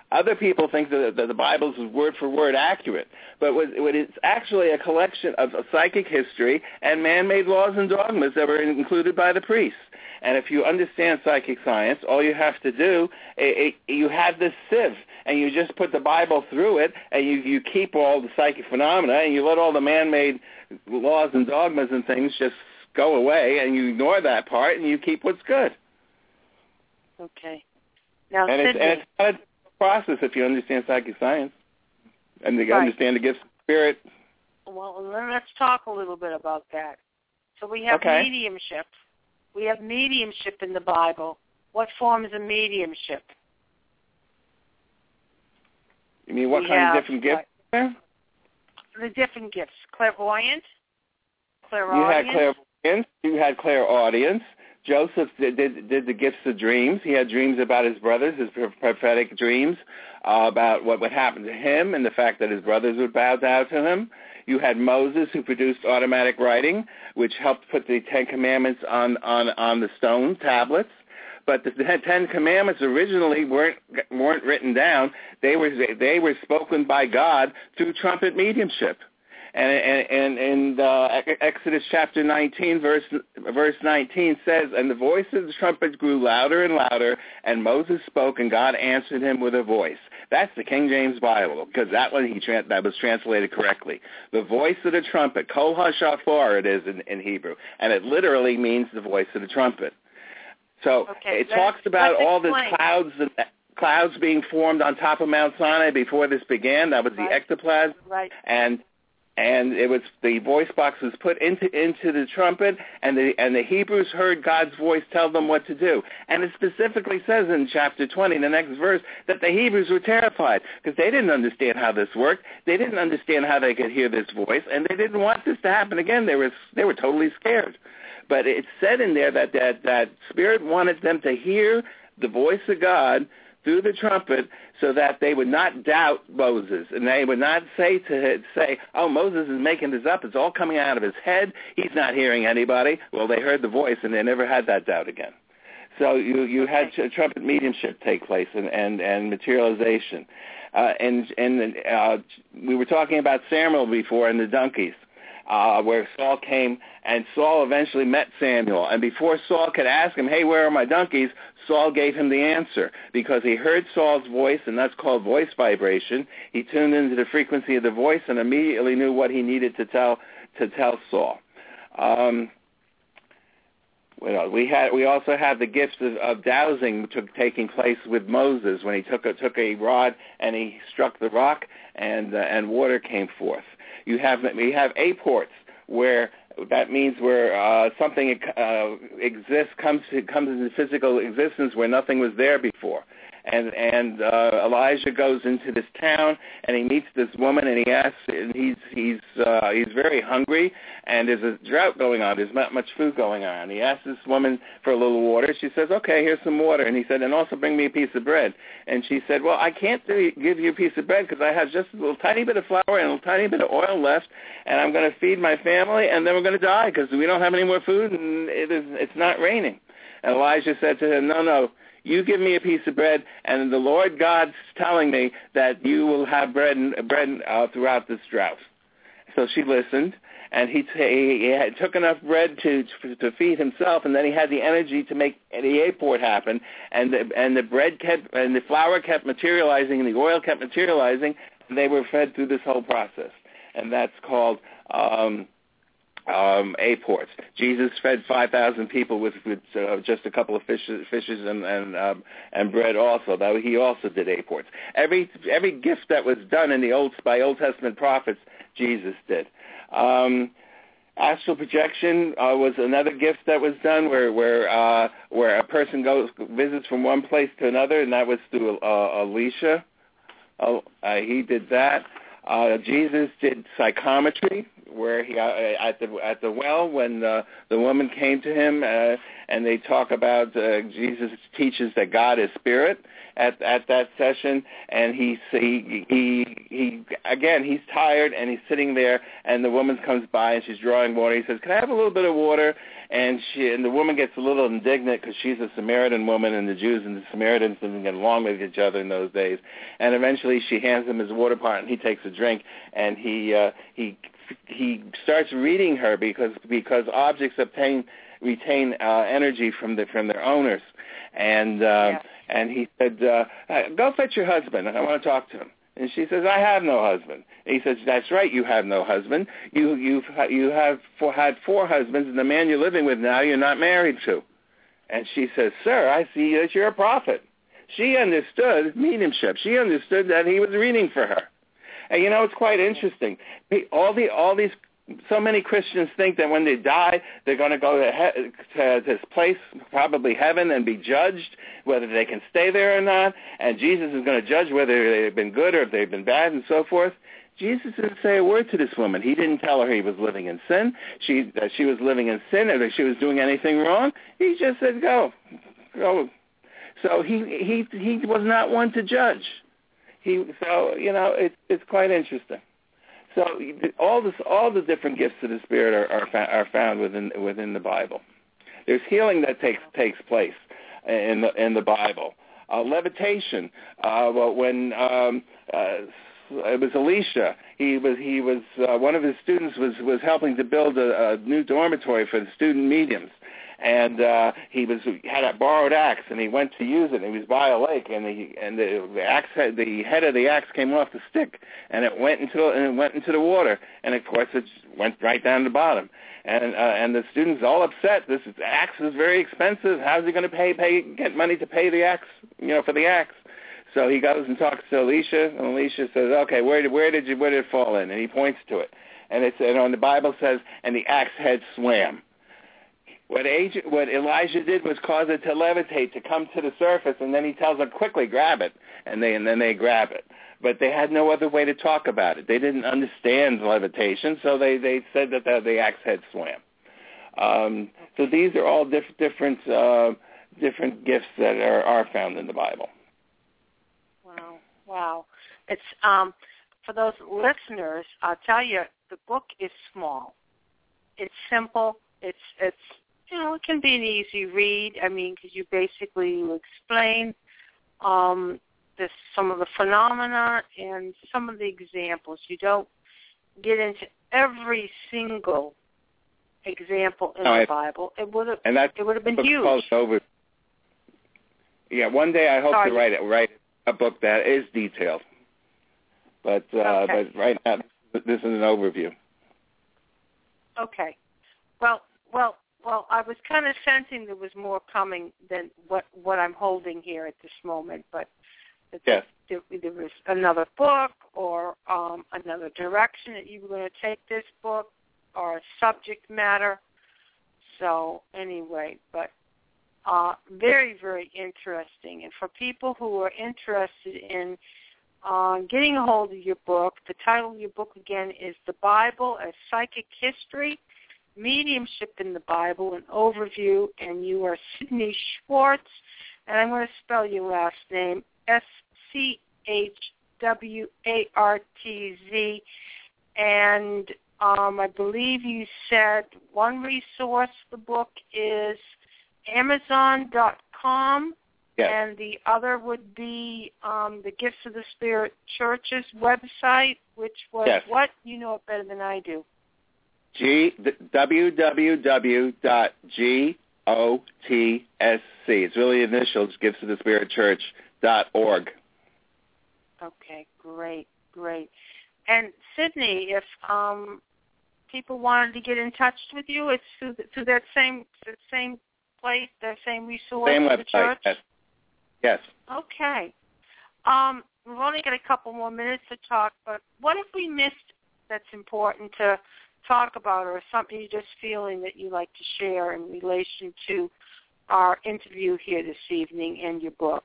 Other people think that, that the Bible is word for word accurate, but what, what it's actually a collection of, of psychic history and man-made laws and dogmas that were included by the priests. And if you understand psychic science, all you have to do, it, it, you have this sieve, and you just put the Bible through it, and you, you keep all the psychic phenomena, and you let all the man-made laws and dogmas and things just go away, and you ignore that part, and you keep what's good. Okay. Now, and, it's, and it's not a process if you understand psychic science and you right. understand the gifts of spirit. Well, then let's talk a little bit about that. So we have okay. mediumship. We have mediumship in the Bible. What forms of mediumship? You mean what we kind have, of different gifts are there? The different gifts. Clairvoyant, clairaudience. You had clairvoyance. You had clairaudience. Joseph did, did, did the gifts of dreams. He had dreams about his brothers, his prophetic dreams, uh, about what would happen to him and the fact that his brothers would bow down to him. You had Moses, who produced automatic writing, which helped put the Ten Commandments on, on, on the stone tablets. But the Ten Commandments originally weren't weren't written down. They were they were spoken by God through trumpet mediumship. And and and uh, Exodus chapter nineteen, verse verse nineteen says, "And the voice of the trumpet grew louder and louder, and Moses spoke, and God answered him with a voice." That's the King James Bible, because that one he tra- that was translated correctly. The voice of the trumpet, kol hashafar, it is in, in Hebrew, and it literally means the voice of the trumpet. So okay, it talks about all the explain. clouds clouds being formed on top of Mount Sinai before this began. That was the right. ectoplasm, right. and and it was the voice box was put into into the trumpet, and the and the Hebrews heard God's voice tell them what to do. And it specifically says in chapter twenty, the next verse, that the Hebrews were terrified because they didn't understand how this worked. They didn't understand how they could hear this voice, and they didn't want this to happen again. They were they were totally scared. But it said in there that, that that Spirit wanted them to hear the voice of God through the trumpet so that they would not doubt Moses, and they would not say to say, "Oh, Moses is making this up. It's all coming out of his head. He's not hearing anybody." Well, they heard the voice, and they never had that doubt again. So you, you had trumpet mediumship take place and, and, and materialization. Uh, and and uh, we were talking about Samuel before and the donkeys. Uh, where Saul came, and Saul eventually met Samuel. And before Saul could ask him, "Hey, where are my donkeys?" Saul gave him the answer because he heard Saul's voice, and that's called voice vibration. He tuned into the frequency of the voice and immediately knew what he needed to tell to tell Saul. Um, well, we had we also had the gifts of, of dowsing took, taking place with Moses when he took a, took a rod and he struck the rock, and uh, and water came forth. You have we have apports, where that means where uh, something uh, exists comes to, comes into physical existence where nothing was there before. And and uh, Elijah goes into this town and he meets this woman and he asks, and he's he's uh, he's very hungry and there's a drought going on. There's not much food going on. He asks this woman for a little water. She says, "Okay, here's some water." And he said, "And also bring me a piece of bread." And she said, "Well, I can't do, give you a piece of bread because I have just a little tiny bit of flour and a little tiny bit of oil left, and I'm going to feed my family, and then we're going to die because we don't have any more food and it is it's not raining." And Elijah said to him, "No, no. You give me a piece of bread, and the Lord God's telling me that you will have bread and, bread uh, throughout this drought." So she listened, and he, t- he had, took enough bread to, to to feed himself, and then he had the energy to make the apport happen, and the, and the bread kept, and the flour kept materializing, and the oil kept materializing, and they were fed through this whole process, and that's called Um, Um, apports. Jesus fed five thousand people with, with uh, just a couple of fishes, fishes and and, um, and bread. Also, though he also did apports. Every every gift that was done in the old by Old Testament prophets, Jesus did. Um, astral projection uh, was another gift that was done, where where uh, where a person goes visits from one place to another, and that was through uh, Elisha. Uh, uh, he did that. Uh, Jesus did psychometry, where he uh, at the at the well when uh, the woman came to him, uh, and they talk about uh, Jesus teaches that God is spirit at at that session, and he he he he again he's tired and he's sitting there, and the woman comes by and she's drawing water. He says, "Can I have a little bit of water?" and she and the woman gets a little indignant because she's a Samaritan woman, and the Jews and the Samaritans didn't get along with each other in those days. And eventually, she hands him his water pot, and he takes a drink, and he uh, he he starts reading her because because objects obtain retain uh, energy from the from their owners, and uh, yeah. and he said, uh, "Go fetch your husband. I want to talk to him." And she says, "I have no husband." And he says, "That's right, you have no husband. You you've you have four, had four husbands, and the man you're living with now you're not married to." And she says, "Sir, I see that you're a prophet." She understood mediumship. She understood that he was reading for her. And you know, it's quite interesting. All the all these so many Christians think that when they die, they're going to go to, he- to this place, probably heaven, and be judged, whether they can stay there or not. And Jesus is going to judge whether they've been good or if they've been bad and so forth. Jesus didn't say a word to this woman. He didn't tell her he was living in sin, she, that she was living in sin, or that she was doing anything wrong. He just said, go, go. So he he he was not one to judge. He so you know it's it's quite interesting. So all this, all the different gifts of the Spirit are are, fa- are found within within the Bible. There's healing that takes takes place in the in the Bible. Uh, levitation. Uh, well, when um, uh, it was Elisha, he was he was uh, one of his students was was helping to build a, a new dormitory for the student mediums. And uh, he was had a borrowed axe, and he went to use it. And he was by a lake, and the and the, the axe head, the head of the axe came off the stick, and it went into and it went into the water, and of course it went right down to the bottom. And uh, and the students all upset. This is, axe is very expensive. How's he going to pay pay get money to pay the axe? You know, for the axe. So he goes and talks to Elisha, and Elisha says, "Okay, where did where did you where did it fall in?" And he points to it, and it's and on the Bible says, and the axe head swam. What, agent, what Elijah did was cause it to levitate, to come to the surface, and then he tells them, quickly, grab it, and they and then they grab it. But they had no other way to talk about it. They didn't understand levitation, so they, they said that the, the axe head swam. Um, so these are all diff- different uh, different gifts that are, are found in the Bible. Wow, wow. It's um, for those listeners, I'll tell you, the book is small. It's simple. It's it's you know, it can be an easy read. I mean, because you basically explain um, this, some of the phenomena and some of the examples. You don't get into every single example in no, the I, Bible. It would have and that it would have been book huge. Over. Yeah, one day I hope Sorry. to write it, write a book that is detailed. But uh, Okay. but right now this is an overview. Okay. Well, well, well. I was kind of sensing there was more coming than what what I'm holding here at this moment. But yes. there, there was another book or um, another direction that you were going to take this book or a subject matter. So anyway, but uh, very, very interesting. And for people who are interested in uh, getting a hold of your book, the title of your book again is The Bible as Psychic History, Mediumship in the Bible, an Overview, and you are Sydney Schwartz, and I'm going to spell your last name, S C H W A R T Z, and um, I believe you said one resource for the book is Amazon dot com, yes. and the other would be um, the Gifts of the Spirit Church's website, which was yes. what? You know it better than I do. G w w w dot G O T S C. It's really initials, Gifts of the Spirit Church dot org. Okay, great, great. And Sydney, if um, people wanted to get in touch with you, it's through, the, through that same the same place, the same resource, Same the website. church. Yes. Yes. Okay. Um, we've only got a couple more minutes to talk, but what if we missed that's important to talk about, or something you're just feeling that you like to share in relation to our interview here this evening and your book?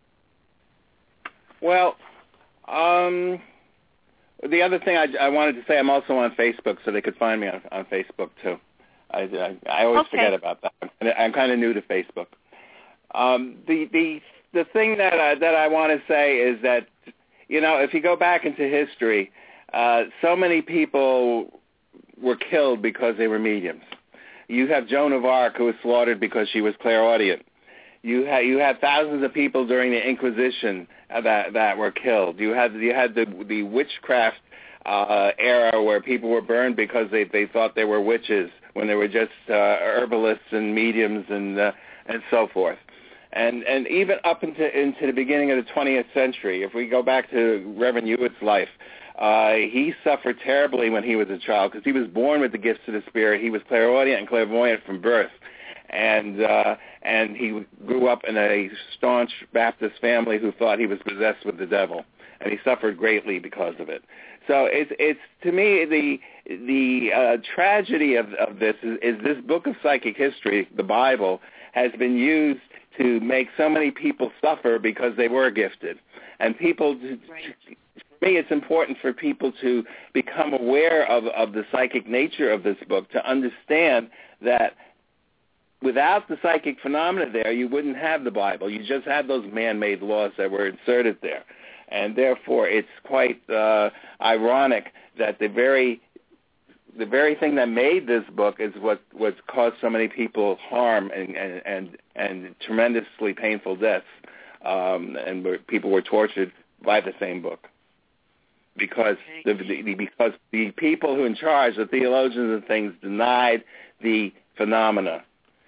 Well, um, the other thing I, I wanted to say, I'm also on Facebook, so they could find me on, on Facebook too. I, I, I always okay. forget about that. I'm, I'm kind of new to Facebook. Um, the the the thing that I, that I want to say is that, you know, if you go back into history, uh, so many people were killed because they were mediums. You have Joan of Arc, who was slaughtered because she was clairaudient. You had you had thousands of people during the Inquisition that that were killed. You had you had the the witchcraft uh, era where people were burned because they they thought they were witches when they were just uh, herbalists and mediums and uh, and so forth. And and even up into into the beginning of the twentieth century, if we go back to Reverend Hewitt's life, uh, he suffered terribly when he was a child because he was born with the gifts of the Spirit. He was clairaudient and clairvoyant from birth. And uh, and he grew up in a staunch Baptist family who thought he was possessed with the devil, and he suffered greatly because of it. So it's it's to me the the uh, tragedy of of this is, is this book of psychic history, the Bible, has been used to make so many people suffer because they were gifted, and people. Right. For me, it's important for people to become aware of of the psychic nature of this book, to understand that. Without the psychic phenomena there, you wouldn't have the Bible. You just have those man-made laws that were inserted there. And therefore, it's quite uh, ironic that the very the very thing that made this book is what, what caused so many people harm and, and, and, and tremendously painful deaths. Um, and where people were tortured by the same book. Because the, the, because the people who are in charge, the theologians and things, denied the phenomena.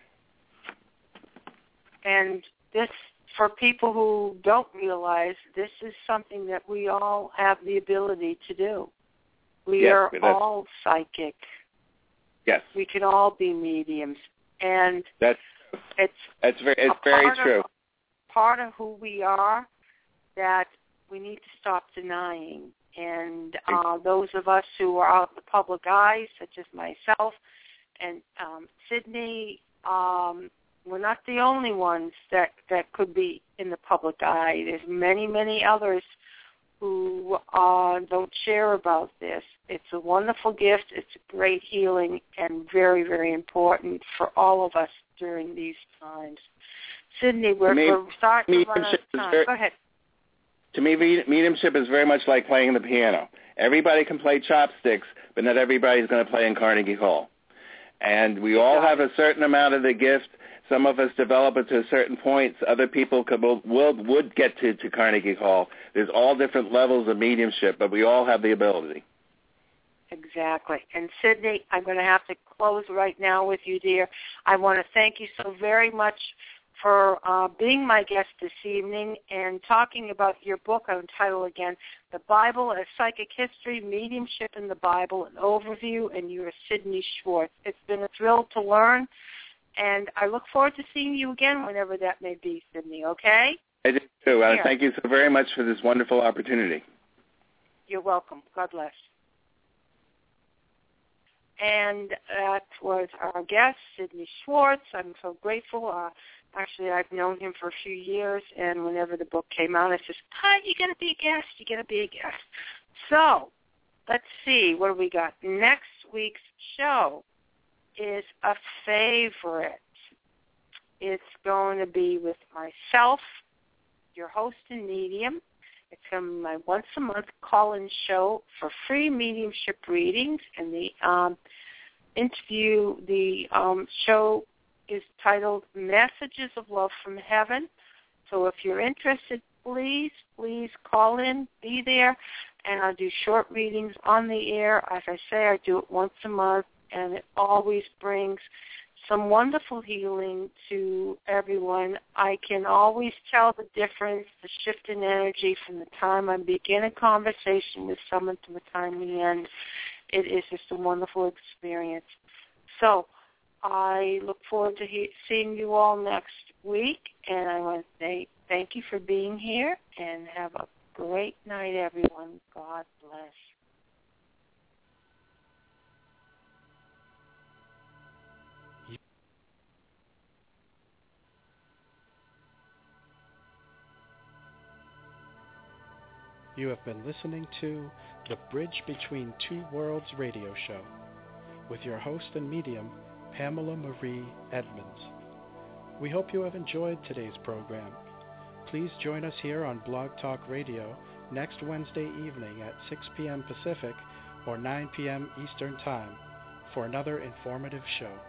And this, for people who don't realize, this is something that we all have the ability to do. We yes, are all psychic. Yes. We can all be mediums. And that's it's that's very it's very true. Of, part of who we are that we need to stop denying. And uh, those of us who are out in the public eye, such as myself and um, Sydney, um, we're not the only ones that, that could be in the public eye. There's many, many others who uh, don't share about this. It's a wonderful gift. It's a great healing and very, very important for all of us during these times. Sydney, we're, me, we're starting to run out of time. Very, Go ahead. To me, mediumship is very much like playing the piano. Everybody can play chopsticks, but not everybody's going to play in Carnegie Hall. And we all have a certain amount of the gift. Some of us develop it to certain points. Other people could, will, will, would get to, to Carnegie Hall. There's all different levels of mediumship, but we all have the ability. Exactly. And Sydney, I'm going to have to close right now with you, dear. I want to thank you so very much for uh, being my guest this evening and talking about your book. I'll title again, The Bible as Psychic History, Mediumship in the Bible, an Overview, and you're Sydney Schwartz. It's been a thrill to learn. And I look forward to seeing you again whenever that may be, Sydney, okay? I do, too. And thank you so very much for this wonderful opportunity. You're welcome. God bless. And that was our guest, Sydney Schwartz. I'm so grateful. Uh, actually, I've known him for a few years, and whenever the book came out, I said, hi, you got to be a guest. You got to be a guest. So let's see. What do we got? Next week's show is a favorite. It's going to be with myself, your host and medium. It's going to be my once-a-month call-in show for free mediumship readings, and the um, interview, the um, show is titled Messages of Love from Heaven. So if you're interested, please, please call in, be there, and I'll do short readings on the air. As I say, I do it once a month, and it always brings some wonderful healing to everyone. I can always tell the difference, the shift in energy from the time I begin a conversation with someone to the time we end. It is just a wonderful experience. So I look forward to he- seeing you all next week, and I want to say thank you for being here, and have a great night, everyone. God bless. You have been listening to The Bridge Between Two Worlds radio show with your host and medium, Pamela Marie Edmonds. We hope you have enjoyed today's program. Please join us here on Blog Talk Radio next Wednesday evening at six p.m. Pacific or nine p.m. Eastern Time for another informative show.